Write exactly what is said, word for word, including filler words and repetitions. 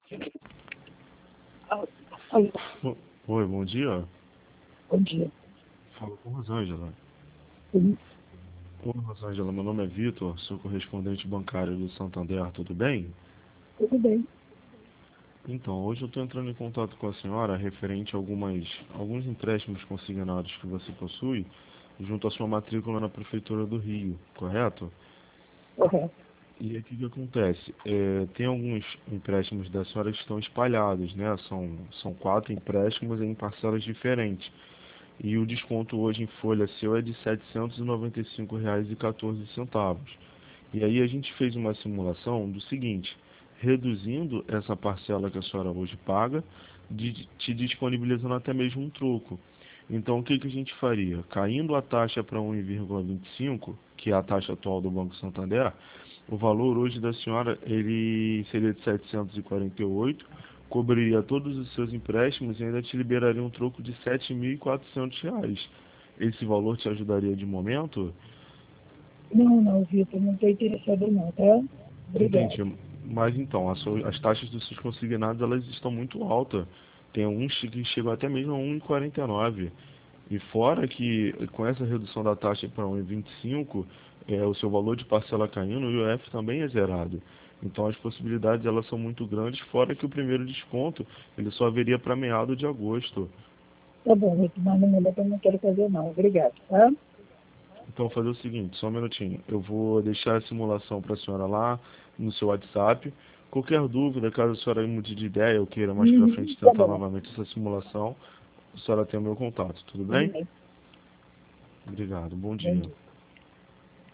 Ah, alô, O- Oi, bom dia. bom dia. Fala com Rosângela. Sim, Oi, Rosângela, meu nome é Vitor, sou correspondente bancário do Santander, tudo bem? tudo bem. Então, hoje eu estou entrando em contato com a senhora referente a algumas, alguns empréstimos consignados que você possui junto à sua matrícula na Prefeitura do Rio, correto? Correto. E aí o que que acontece? É, tem alguns empréstimos da senhora que estão espalhados, né? São, são quatro empréstimos em parcelas diferentes. E o desconto hoje em folha seu é de setecentos e noventa e cinco reais e quatorze centavos. E aí a gente fez uma simulação do seguinte, reduzindo essa parcela que a senhora hoje paga, de, te disponibilizando até mesmo um troco. Então o que, que a gente faria? Caindo a taxa para um vírgula vinte e cinco, que é a taxa atual do Banco Santander, o valor hoje da senhora ele seria de setecentos e quarenta e oito, cobriria todos os seus empréstimos e ainda te liberaria um troco de sete mil e quatrocentos reais. Esse valor te ajudaria de momento? Não, não, Vitor, não estou interessado não, tá? Entendi. Obrigado. Mas então, as, suas- as taxas dos seus consignados elas estão muito altas. Tem uns que chegam até mesmo a um vírgula quarenta e nove. E fora que com essa redução da taxa para um vírgula vinte e cinco, é, o seu valor de parcela caindo, o I O F também é zerado. Então as possibilidades elas são muito grandes, fora que o primeiro desconto ele só haveria para meado de agosto. Tá bom, Vitor, mas no momento eu não quero fazer não. Obrigado, tá? Então vou fazer o seguinte, só um minutinho. Eu vou deixar a simulação para a senhora lá no seu WhatsApp. Qualquer dúvida, caso a senhora mude de ideia ou queira mais para Uhum, frente tá tentar bom. novamente essa simulação, a senhora tem o meu contato, tudo Tudo bem? bem. Obrigado, bom Bom dia. dia.